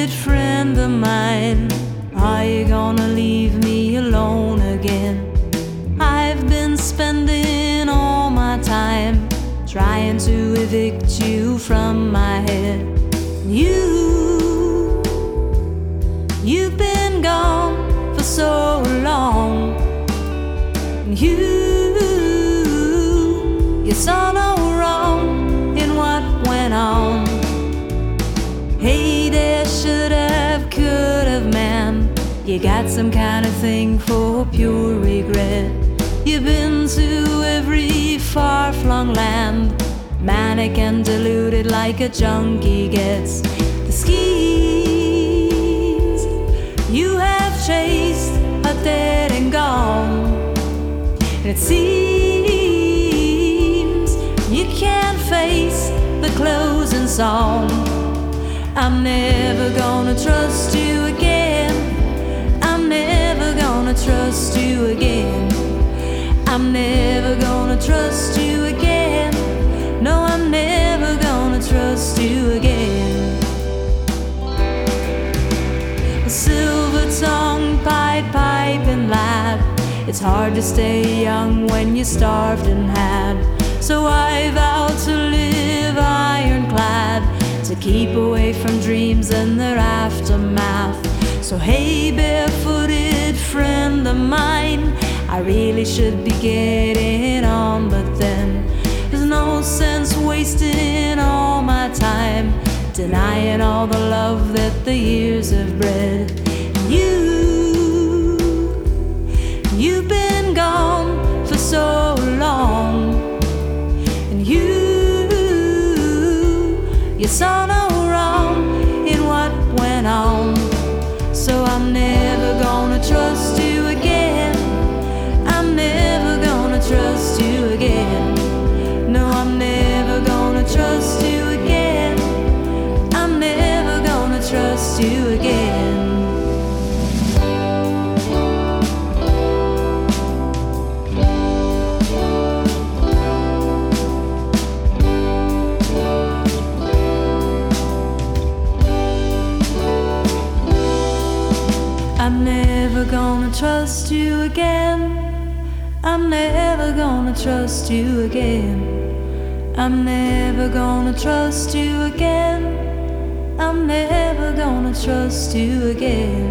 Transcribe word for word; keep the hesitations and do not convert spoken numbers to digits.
footed friend of mine, are you gonna leave me alone again? I've been spending all my time trying to evict you from my head. You, you've been gone for so long. You, you saw no wrong in what went on. Hey there, should have, could have, man. You got some kind of thing for pure regret. You've been to every far-flung land, manic and deluded like a junkie gets. The schemes you have chased are dead and gone, and it seems you can't face the closing song. I'm never gonna trust you again. I'm never gonna trust you again. I'm never gonna trust you again. No, I'm never gonna trust you again. A silver-tongued Pied Piping lad, it's hard to stay young when you're starved and had. So I vowed to live ironclad, to keep away from dreams and their aftermath. So hey, barefooted friend of mine, I really should be getting on, but then there's no sense wasting all my time denying all the love that the years have bred. You, you've been gone for so long, and you, you saw no wrong in what went on. So I'm never gonna trust you again. I'm never gonna trust you again. No, I'm never gonna trust you again. I'm never gonna trust you again. I'm never gonna trust you again. I'm never gonna trust you again. I'm never gonna trust you again. I'm never gonna trust you again.